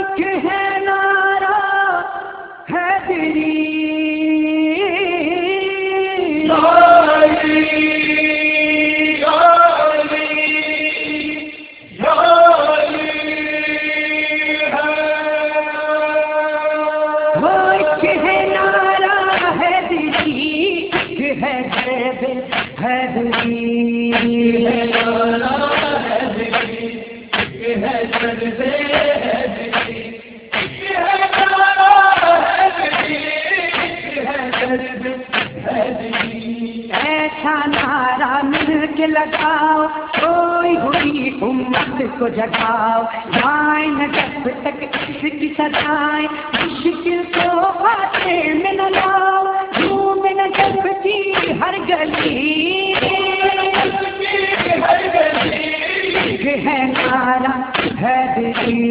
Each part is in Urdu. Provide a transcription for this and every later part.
ہے نعرہ حیدری ایسا نعرہ مل کے لگاؤ کوئی ہوئی امت کو جگاؤ جائیں نہ جب تک اس کی سزائیں مشکل کو خاتے میں نہ لاؤ جھوم نہ جب کی ہر گلی ہے نعرہ حیدری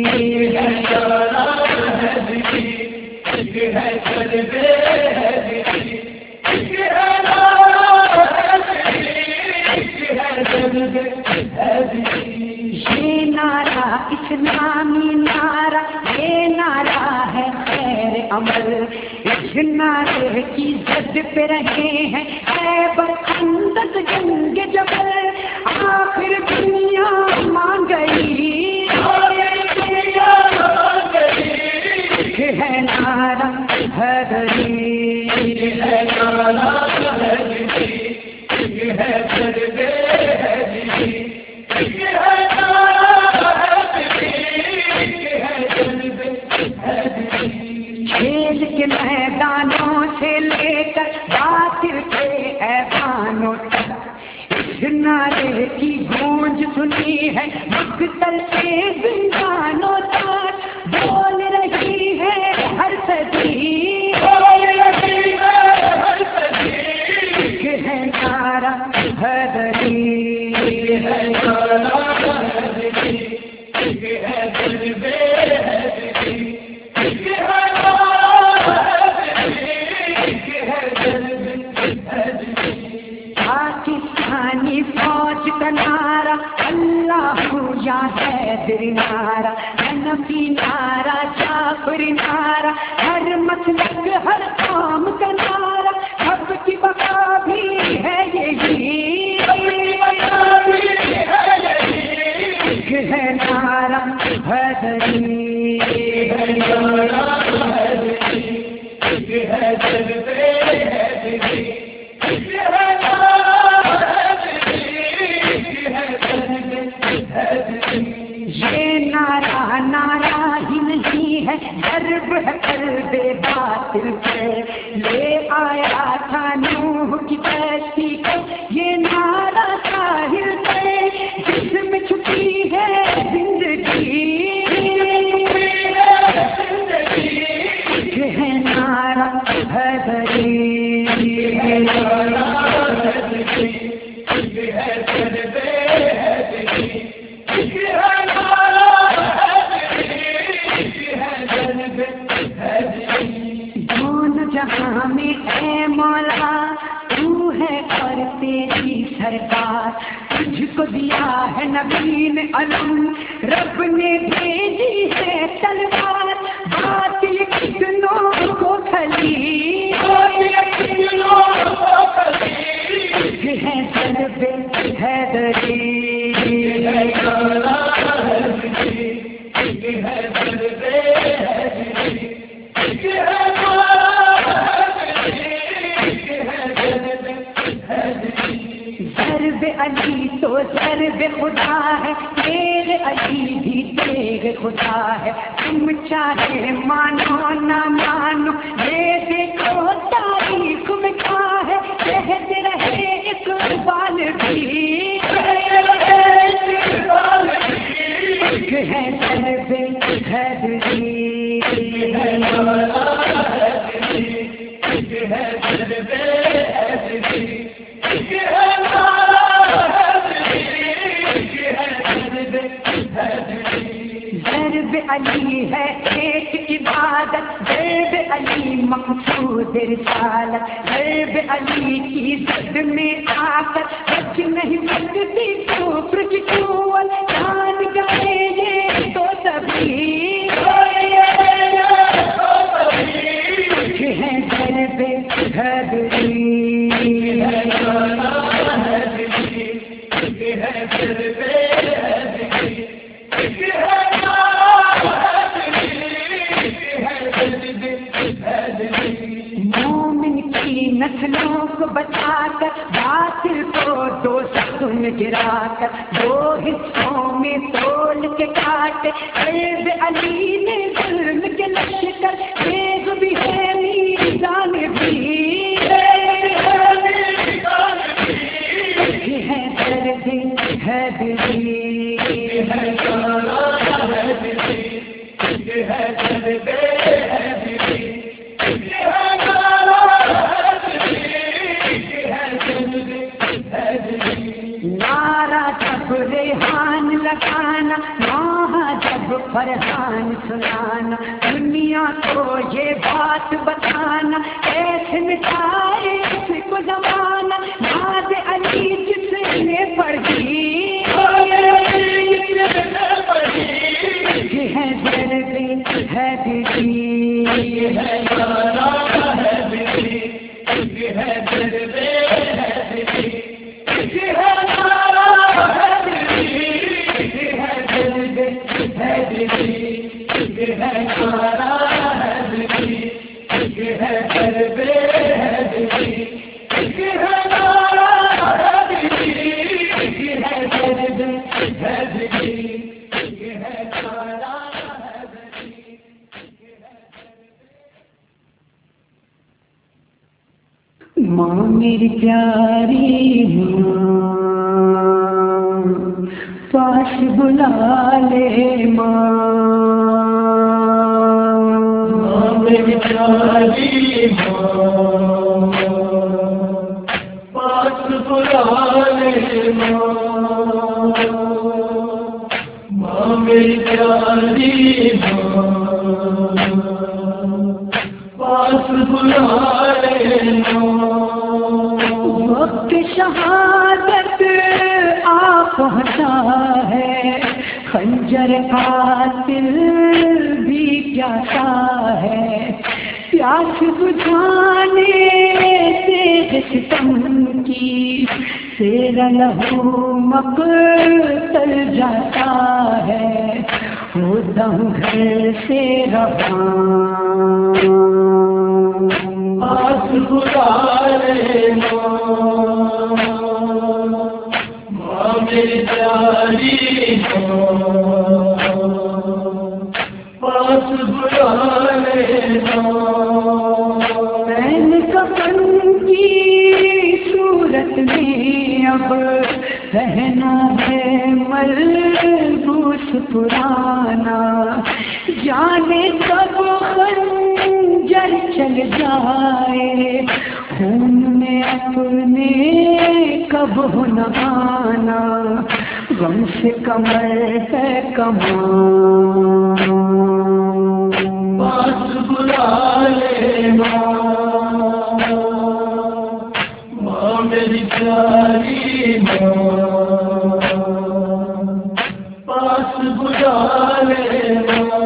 یہ نعرہ اسلامی نعرہ یہ نعرہ ہے خیر عمل اس نعرے کی زد پہ رہے ہیں خیبر خندق جنگ جبل آخر دنیا مان گئی ہے نعرہ حیدری کھیل کے میدانوں سے لے کر باطل کے ایوانوں تک اس نعرے کی گونج سنی ہے مقتل کے زندانوں تک بول رہی ہے ہر صدی ہے نعرہ حیدری پاکستانی فوج کا نعرہ اللہ یا حیدر نعرہ حنفی نعرہ جعفری نعرہ ہر مسلک ہر قوم کا نعرہ سب کی بقا بھی ہے یہی ہے نعرہ حیدری یہ نعرہ نعرہ ہی نہیں ہے ضرب ہے قلب باطل پہ لے آیا تھا نوح کی کشتی کو یہ نعرہ ساحل پہ جس میں چھپی ہے زندگی ہے نعرہ حیدری جہاں میں اے مولا تو ہے اور تیری سرکار تجھ کو دیا ہے نبی نے علم رب نے بھیجی ہے تلوار باطل کتنوں کو کھلی ہے ضرب حیدری ضرب علی تو ضرب خدا ہے تیرے علی بھی تیرے خدا ہے تم چاہے مانو نہ مانو یہ دیکھو تاریخ میں کیا ہے کہتے رہے اقبال بھی ہے ضرب حیدری ضرب علی ہے ایک عبادت ضرب علی مقصود رسالت ضرب علی کی زد میں آ کر بچ نہیں سکتی کفر کی قوت جان گئے یہ تو سبھی گرا کر دو حصوں میں تول کے کاٹے، عیب علی نے ظلم کے لشکر، تیز بھی ہے میزان بھی، یہ ہے درد ہے دلی، نعرہ جب ریحان لگانا، وہاں جب فرحان سنانا، دنیا کو یہ بات بتانا، ایسے مٹائے اس کو زمانہ، ناز علی جس نے پڑھی، یہ ہے درد ہے دلی، یہ ہے ماں میری پیاری ماں، پاس بلا لے ماں، ماں میری پیاری ماں، پاس بلا لے ماں، ماں میری پیاری ماں، پاس بلا لے ماں، وقت شہادت آ پہنچا ہے، خنجر قاتل بھی پیاسا ہے، پیاس بجھانے تیغ ستم کی، تیرا لہو مقتل جاتا ہے، وہ دم گھر سے رواں، پاس بلا لے ماں، ماں میری پیاری ماں، پاس بلا لے ماں، پہن کفن کی صورت میں اب رہنا ہے ملبوس پرانا، جانے کب خنجر چل جائے، خون میں اپنے کب ہو نہانا، غم سے کمر ہے کمان، پاس بلا لے ماں، ماں میری پیاری ماں، پاس بلا لے ماں،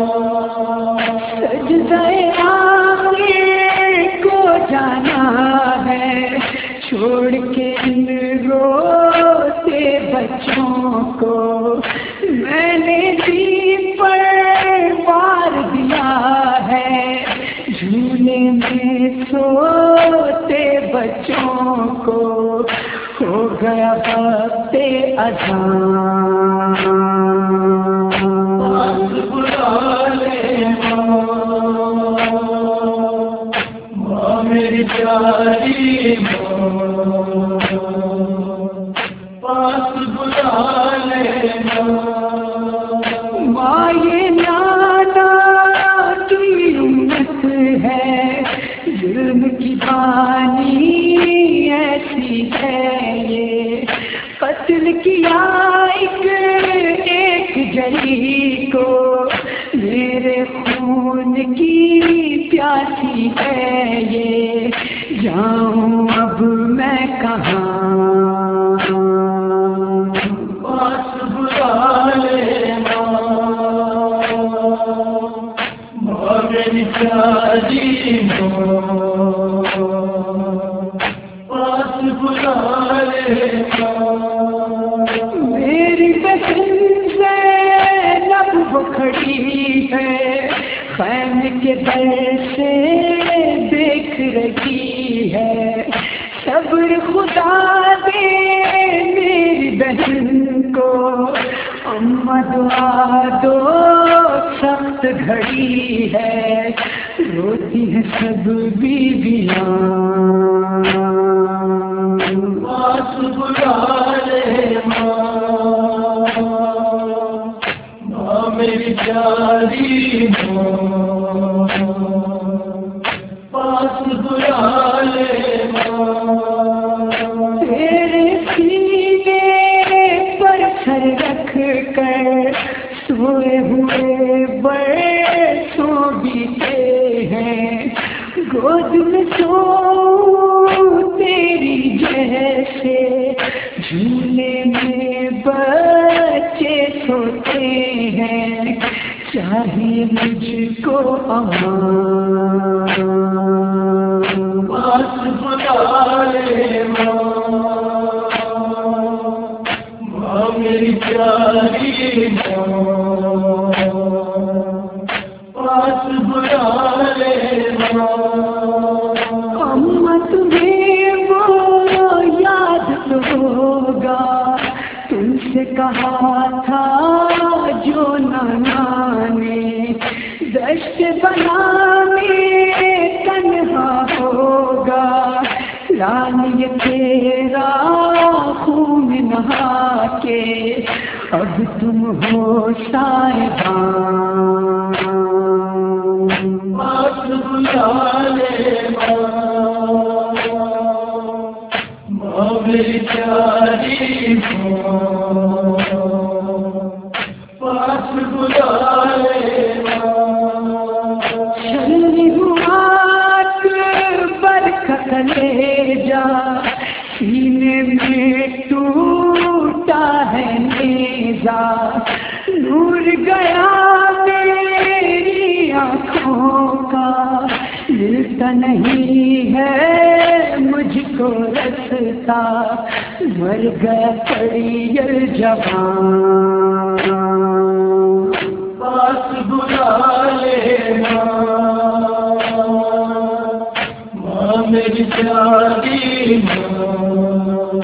سجدہ آخر کو جانا ہے، چھوڑ کے ان روتے بچوں کو، میں نے دین پر وار دیا ہے، جھولے میں سوتے بچوں کو، ہو گیا وقت اذان، پاس بلا لے ماں، ماں میری پیاری ماں، پاس بلا لے ماں، یہ نانا کی امت ہے، ظلم کی بانی ایسی ہے، یہ قتل کیا ایک جلی کو، میرے خون کی پیاسی ہے یہ، جاؤں اب میں کہاں، پاس بلا لے ماں، ماں میری پیاری ماں، پاس بلا لے ماں، میری بہن زینب وہ کھڑی ہے، خیمے کے در سے دیکھ رہی ہے، صبر خدا دے میری بہن دعا دو سخت گھڑی ہے، روتی ہیں سب بیویاں، پاس بلا لے ماں، ماں میری پیاری ماں، پاس بلا لے ماں، تیرے سینے پر سر رکھ کر سوئے ہوئے برسوں بیتے ہیں، گود میں سو تیری جیسے جھولے میں بچے سوتے ہیں، چاہیے مجھ کو امان، پاس بلا لے ماں، ماں میری پیاری ماں، پاس بلا لے ماں، اماں تمہیں وہ یاد تو ہوگا، تم سے کہا تھا جو نانا نے، دشت بنانے تنہا ہوگا، لال یہ تیرا خون نہا کے، اب تم ہو صاحبان، پاس بلا لے ماں، ماں میری پیاری ماں، پاس بلا لے ماں، چلی بات برکت لے جا، سینے میں ٹوٹا ہے نیزا، نور گیا میری آنکھوں کا، ملتا نہیں ہے مجھ کو رستا، مر گیا پڑی الجوان، پاس بلا لے ماں، ماں میری پیاری ماں،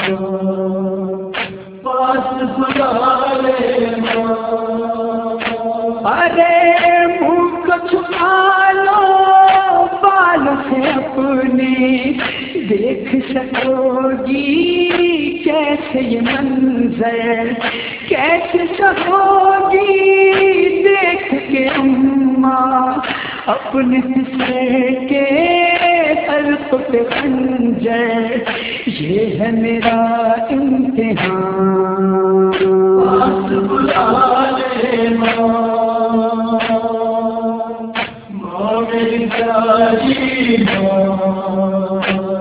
پاس بلا لے ماں، ارے منہ کو چھپا لو بال سے اپنے، دیکھ سکو گی کیسے یہ منظر، کیسے سکو گی دیکھ کے اماں اپنے سر کے حلق پہ خنجر، یہ ہے میرا امتحان، پاس بلا لے ماں، ماں میری پیاری ماں،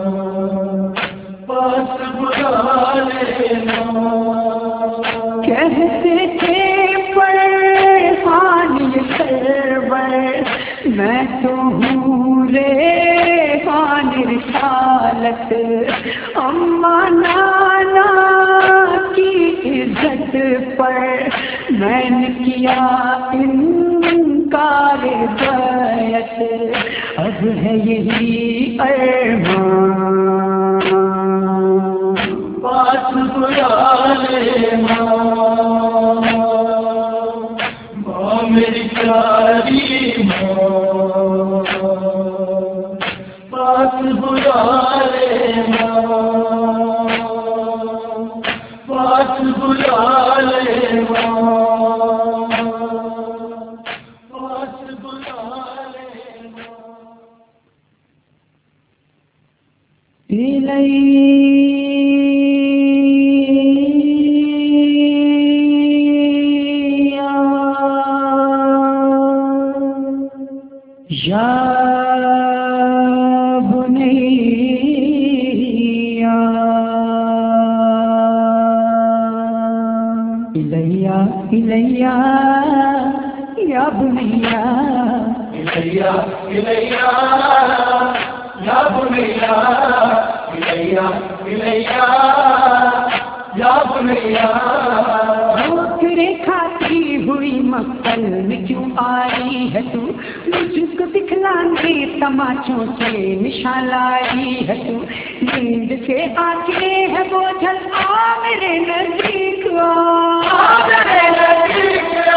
پاس بلا لے ماں، کہتے تھے پریشان یہ سرور، میں تو ہوں ریحان رسالت، اماں نانا کی عزت پر میں نے کیا انکار بیعت، اب ہے یہی ارمان، پاس بلا لے ماں، ماں میری پیاری ماں، پاس بلا لے ماں، پاس بلا لے ماں، پاس بلا لے یا بنیا الیہ الیہ یا بنیا الیہ الیہ یا بنیا الیہ الیہ یا بنیا ٹھوکرے کھاتی ہوئی مقتل میں کیوں آئی ہے تو مجھ کو دکھلانے تماچوں سے نشان لائی ہے تو نیند سے آنکھیں ہے وہ جھل آ میرے نزدیک آ میرے نزدیک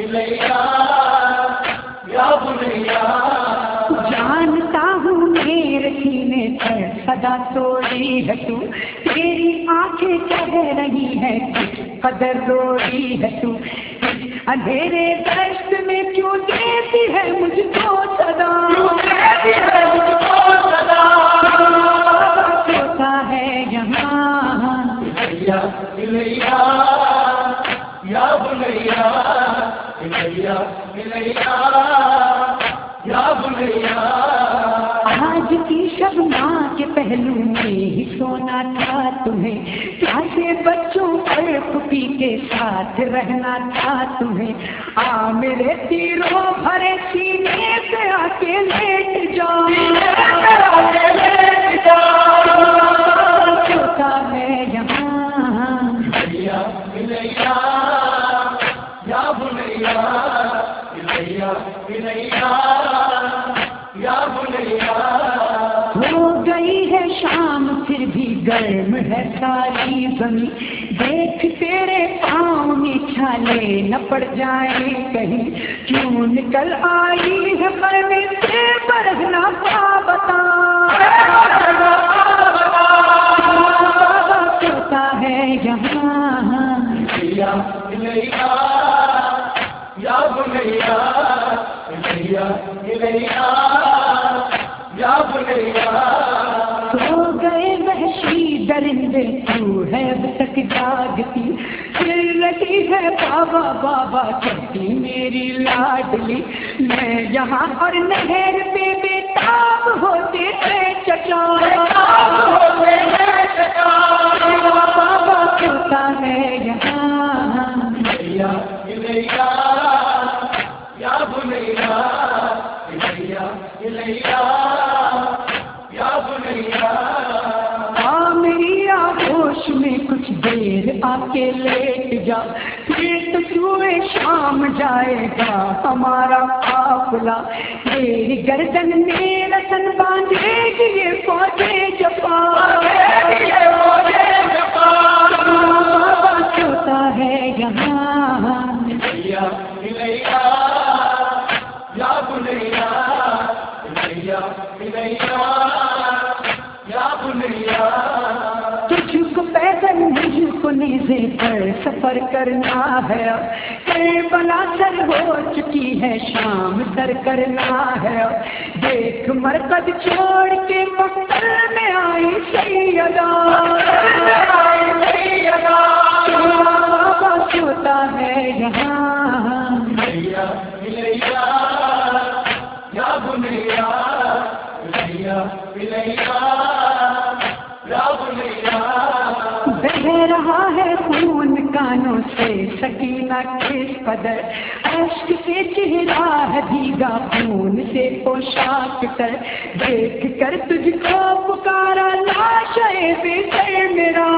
इलैया या बुनैया जानता हूँ मेरे सीने पर सदा सोई है तू, तेरी आंखें कह रही है कदर रोई है तू, अंधेरे दर्द में क्यों देती है मुझको सदा, सोता है यहाँ इलैया इलैया या बुनैया इलैया इलैया या बुनैया आज की शबना के पहलू में ही सोना था तुम्हें, प्यासे बच्चों पर पुपी के साथ रहना था तुम्हें, आ मेरे तीरों भरे सीने पे आके लेट जाओ, सोता है यहाँ इलैया इलैया या बुनैया इलैया इलैया या बुनैया हो गई है शाम फिर भी गर्म है सारी जमी, देख तेरे पाँव में छाले न पड़ जाए कहीं, क्यों निकल आई है मरने से बरगना पा बता, सोता है यहाँ इलैया इलैया या बुनैया इलैया इलैया या बुनैया सो गए वहशी दरिंदे तू है अब तक जागती, फिर लगी है बाबा बाबा कहती मेरी लाडली, मैं यहाँ और नहर पे बेताब होते थे चचा, बाबा सोता है यहाँ इलैया इलैया या बुनैया इलैया इलैया या बुनैया मेरी आगोश में कुछ देर आके लेट जा, फिर तो सुबह शाम जाएगा हमारा काफिला, तेरी गर्दन में रतन बांधेगी ये फौजे जपा, बाबा सोता है यहाँ इलैया इलैया या बुनैया इलैया इलैया या बुनैया तुझको पैदल मुझको नेज़े पर सफर करना है, करबला सर हो चुकी है शाम सर करना है, देख मरकज छोड़ के मक्तल में आई सैयदा, बाबा सोता है यहाँ इलैया इलैया या बुनैया इलैया इलैया या बुनैया बह रहा है खून कानों से सकीना किस कदर, अश्क से चेहरा है भीगा खून से पोशाक कर, देख कर तुझको पुकारा लाशे बेसर मेरा,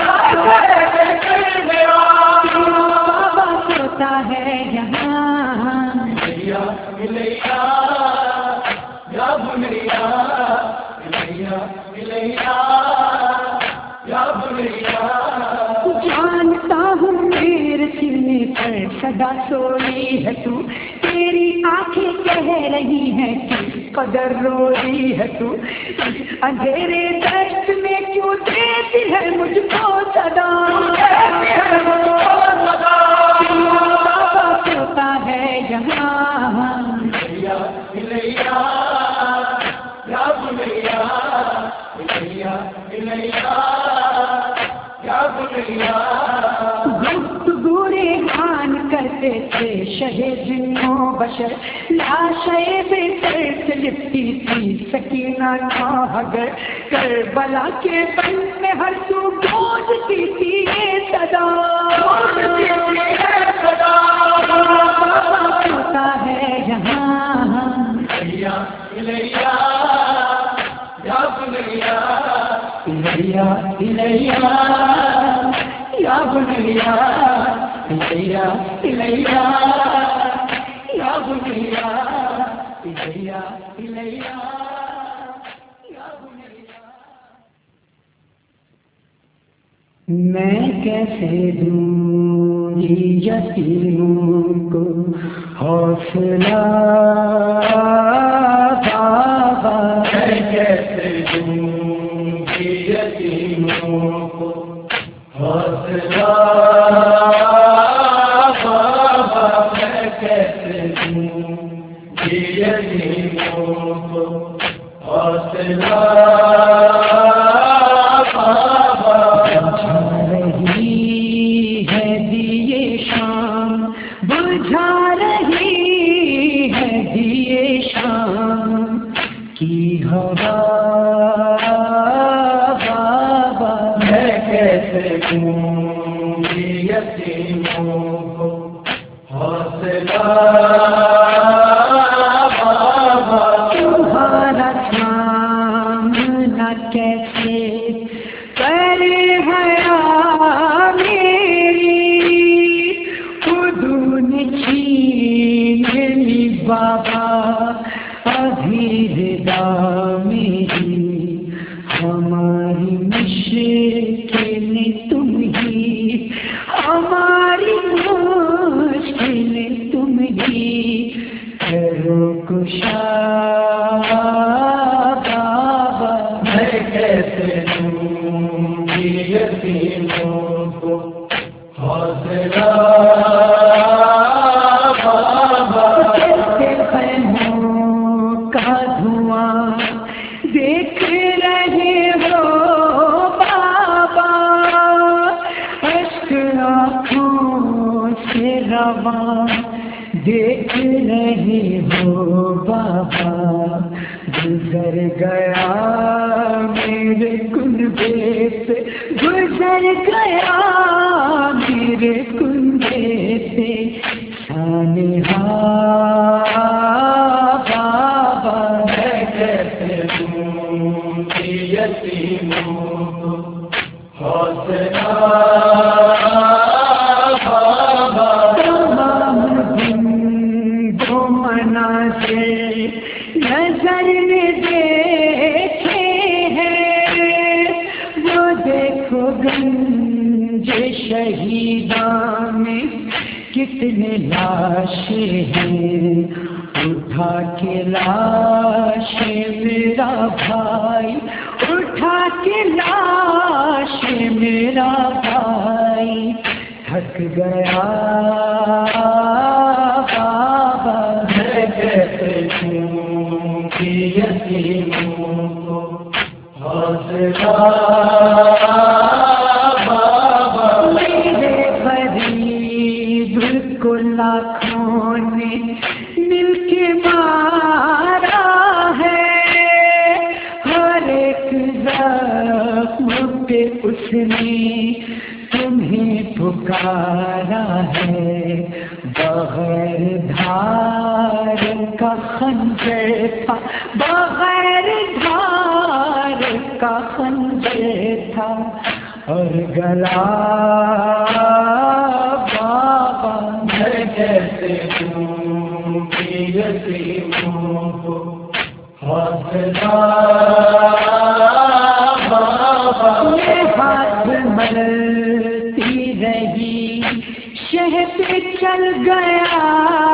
बाबा सोता है यहाँ इलैया इलैया या बुनैया इलैया इलैया या बुनैया जानता हूँ मेरे सीने पर सदा सोई है तू, तेरी आंखें कह रही हैं कि कदर रोई है तू, अंधेरे दर्द में क्यों देती है मुझको सदा, बाबा सोता है यहाँ इलैया इलैया या बुनैया इलैया इलैया या बुनैया गुरे खान करते थे शहे जिन्नो बशर, लाशे बेसर से लिपटी थी सकीना नाहगर, करबला के बन में हर तू गूंजती थी ये सदा, बाबा सोता है यहाँ इलैया इलैया या बुनैया इलैया इलैया या बुनैया इलैया इलैया या बुनैया इलैया इलैया या बुनैया मैं कैसे दूँ یتیموں کو حوصلہ بابا، میں کیسے دوں گی یتیموں کو حوصلہ بابا، میں کیسے دوں گی یتیموں کو حوصلہ بابا، بجھا رہی ہے دیے شام، بجھا رہی ہے دیے شام کی ہوا بابا، میں کیسے دوں گی یتیموں کو حوصلہ بابا، تمہارا سامنا کیسے کرے حیا میری، خودوں نے چھین لی بابا ابھی ردا میری، ہماری مشکل تم ہی، ہماری مشکل تم ہی، کرو کشا بابا، میں کیسے دوں گی یتیموں کو حوصلہ بابا، کیسے خیموں کا دھواں دیکھ رہے ہو بابا، اشک آنکھوں سے رواں دیکھ رہے ہو بابا، گزر گیا میرے کنبے سے، گزر گیا میرے کنبے سے سانحہ بابا، میں کیسے دوں گی یتیموں کو حوصلہ بابا، تمام دن وہ مناظر نظر نے دیکھے ہیں، وہ دیکھو گنج شہیداں میں کتنے لاشیں ہیں، اٹھا کے لاش میرا بھائی، اٹھا کے لاش میرا بھائی، تھک گیا بابا، میں کیسے دوں گی یتیموں کو حوصلہ بابا، میرے غریب کو لاکھوں نے مل کے مارا ہے، ہر ایک زخم پہ اس نے تمہیں پکارا ہے، بغیر دھار کا خنجر تھا، بغیر دھار کا خنجر تھا، اور گلا بابا، میں کیسے دوں گی یتیموں کو حوصلہ بابا، یہ ہاتھ ملتی رہی شہ پہ چل گیا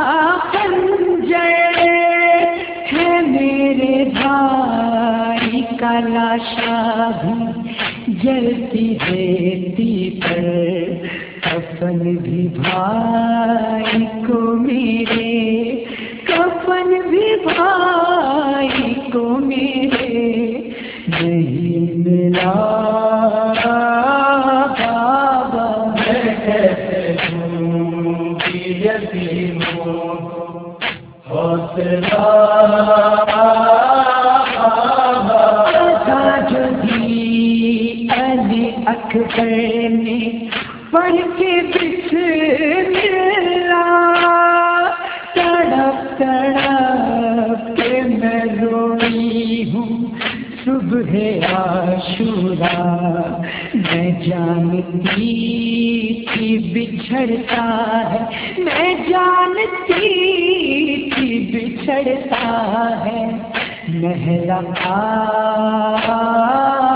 خنجر، ہے میرے بھائی کا لاشا بھی جلتی رہتی پر، کفن بھی بھائی کو میرے، کفن بھی بھائی کو میرے نہیں ملا بابا، میں کیسے دوں گی یتیموں کو حوصلہ بابا، جو دی علی اکبر نے پڑھ کے بسم اللہ، تڑپ تڑپ کے میں روئی ہوں صبح عاشورا، میں جانتی تھی بچھڑتا ہے، میں جانتی تھی بچھڑتا ہے، محلا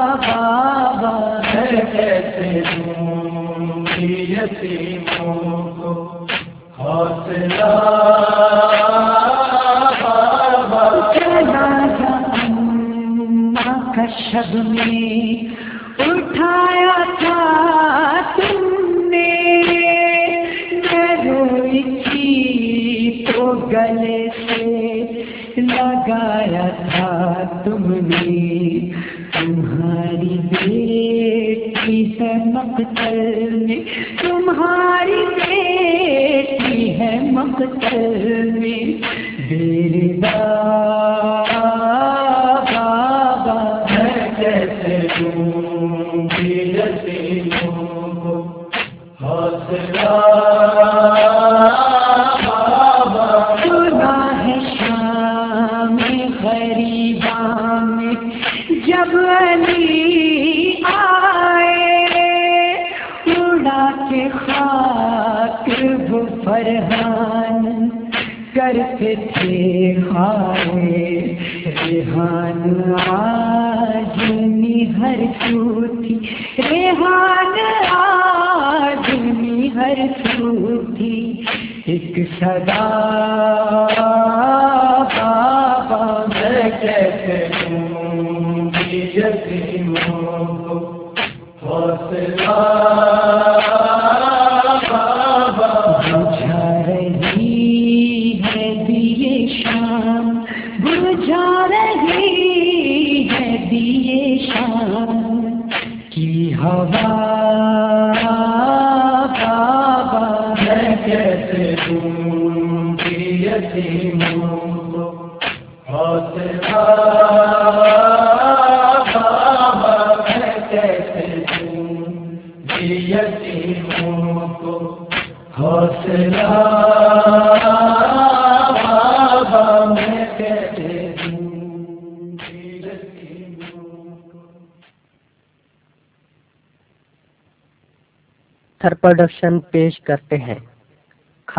بابا، میں کیسے دوں گی یتیموں کا شب میں اٹھایا تھا تم نے، میں روئی تھی تو گلے سے لگایا تھا تم نے، تمہاری بیٹی ہے مقتل میں، تمہاری بیٹی ہے مقتل میں، بیردا بابا میں کیسے دوں گی یتیموں کو حوصلہ بابا، سنا ہے شام غریباں میں جب علی آئے، اڑا کے خاک وہ فرحان کرتے تھے ہائے، ریحان آج ہر سو تھی، ریحان آج ہر سو تھی، ایک صدا بابا میں کیسے دوں گی یتیموں کو حوصلہ بابا، بجھا رہی ہے دیے شام، بجھا رہی ہے دیے شام کی ہوا بابا، میں کیسے دوں گی یتیموں کو حوصلہ بابا، میں کیسے دوں گی یتیموں کو حوصلہ بابا، میں کیسے دوں گی یتیموں کو۔ تھر پروڈکشن پیش کرتے ہیں